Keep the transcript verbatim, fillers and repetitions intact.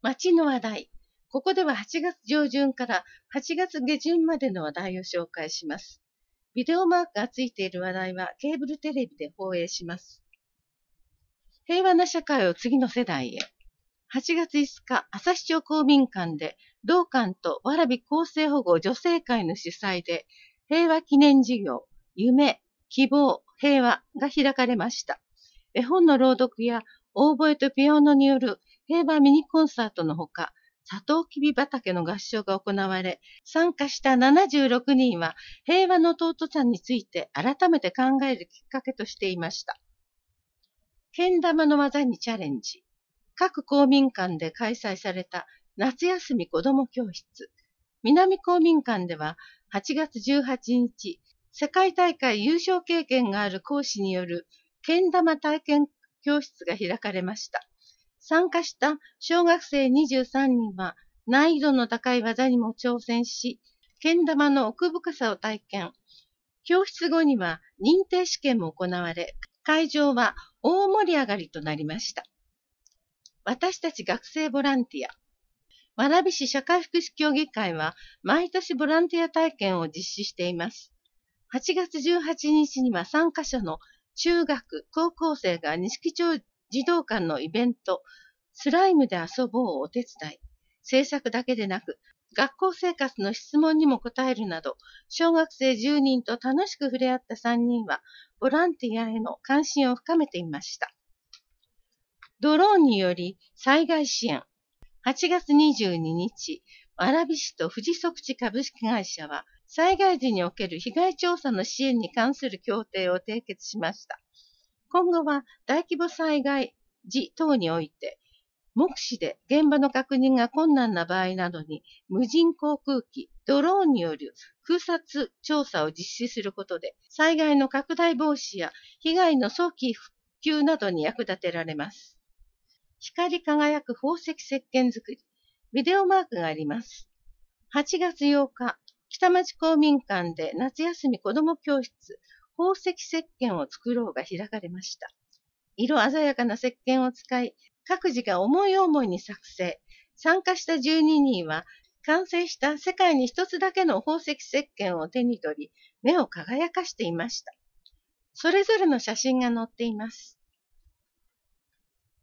街の話題。ここでははちがつ上旬からはちがつ下旬までの話題を紹介します。ビデオマークがついている話題はケーブルテレビで放映します。平和な社会を次の世代へ。はちがついつか、朝日町公民館で、同館と蕨厚生保護女性会の主催で、平和記念事業、夢、希望、平和が開かれました。絵本の朗読や、オーボエとピアノによる平和ミニコンサートのほか、サトウキビ畑の合唱が行われ、参加したななじゅうろくにんは平和の尊さについて改めて考えるきっかけとしていました。けん玉の技にチャレンジ。各公民館で開催された夏休み子ども教室。南公民館でははちがつじゅうはちにち、世界大会優勝経験がある講師によるけん玉体験教室が開かれました。参加した小学生にじゅうさんにんは難易度の高い技にも挑戦し、けん玉の奥深さを体験。教室後には認定試験も行われ、会場は大盛り上がりとなりました。私たち学生ボランティア。蕨市社会福祉協議会は毎年ボランティア体験を実施しています。はちがつじゅうはちにちには参加者の中学、高校生が錦町児童館のイベント、スライムで遊ぼうをお手伝い。制作だけでなく、学校生活の質問にも答えるなど、小学生じゅうにんと楽しく触れ合ったさんにんは、ボランティアへの関心を深めていました。ドローンにより災害支援。はちがつにじゅうににち、蕨市と富士測地株式会社は、災害時における被害調査の支援に関する協定を締結しました。今後は大規模災害時等において、目視で現場の確認が困難な場合などに、無人航空機、ドローンによる空撮調査を実施することで、災害の拡大防止や被害の早期復旧などに役立てられます。光り輝く宝石石鹸作り。ビデオマークがあります。はちがつようか、北町公民館で夏休み子ども教室、宝石石鹸を作ろうが開かれました。色鮮やかな石鹸を使い、各自が思い思いに作成。参加したじゅうににんは、完成した世界に一つだけの宝石石鹸を手に取り、目を輝かしていました。それぞれの写真が載っています。